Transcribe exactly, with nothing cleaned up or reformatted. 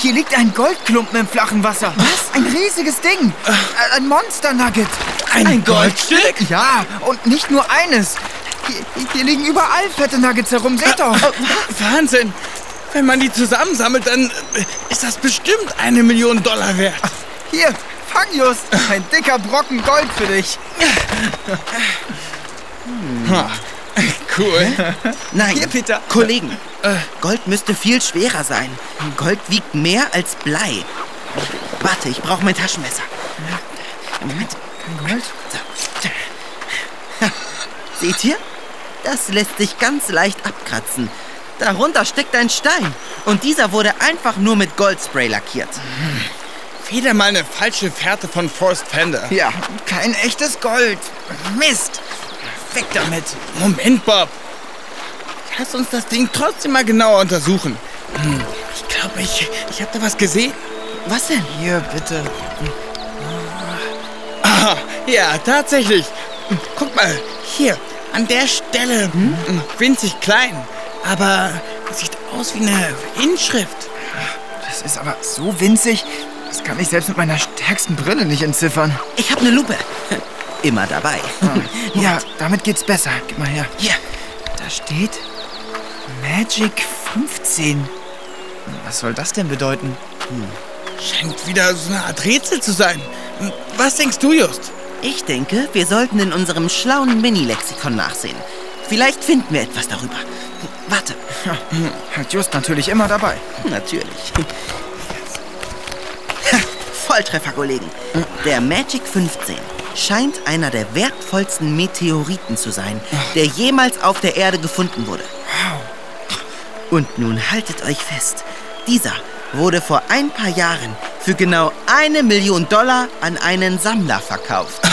Hier liegt ein Goldklumpen im flachen Wasser. Was? Ein riesiges Ding. Äh, Ein Monster-Nugget. Ein, ein Goldstück? Ja, und nicht nur eines. Hier, hier liegen überall fette Nuggets herum. Seht doch. Wahnsinn. Wenn man die zusammensammelt, dann ist das bestimmt eine Million Dollar wert. Hier, fang Just. Ein dicker Brocken Gold für dich. Ha, cool. Nein, Hier, Peter. Kollegen, Gold müsste viel schwerer sein. Gold wiegt mehr als Blei. Warte, ich brauche mein Taschenmesser. Moment. Kein Gold? So. Ha, seht ihr? Das lässt sich ganz leicht abkratzen. Darunter steckt ein Stein. Und dieser wurde einfach nur mit Goldspray lackiert. Wieder mal eine falsche Fährte von Forrest Fender. Ja, kein echtes Gold. Mist. Weg damit. Moment, Bob. Lass uns das Ding trotzdem mal genauer untersuchen. Hm, ich glaube, ich, ich habe da was gesehen. Was denn? Hier, bitte. Ah, ja, tatsächlich. Guck mal, hier, an der Stelle. Hm? Winzig klein, aber sieht aus wie eine Inschrift. Das ist aber so winzig, das kann ich selbst mit meiner stärksten Brille nicht entziffern. Ich habe eine Lupe. Immer dabei. Ah, ja, damit geht's besser. Gib mal her. Hier. Da steht Magic fünfzehn. Was soll das denn bedeuten? Hm. Scheint wieder so eine Art Rätsel zu sein. Was denkst du, Just? Ich denke, wir sollten in unserem schlauen Mini-Lexikon nachsehen. Vielleicht finden wir etwas darüber. Warte. Ja, hat Just natürlich immer dabei. Natürlich. Ha, Volltreffer, Kollegen. Der Magic fünfzehn scheint einer der wertvollsten Meteoriten zu sein, der jemals auf der Erde gefunden wurde. Und nun haltet euch fest. Dieser wurde vor ein paar Jahren für genau eine Million Dollar an einen Sammler verkauft.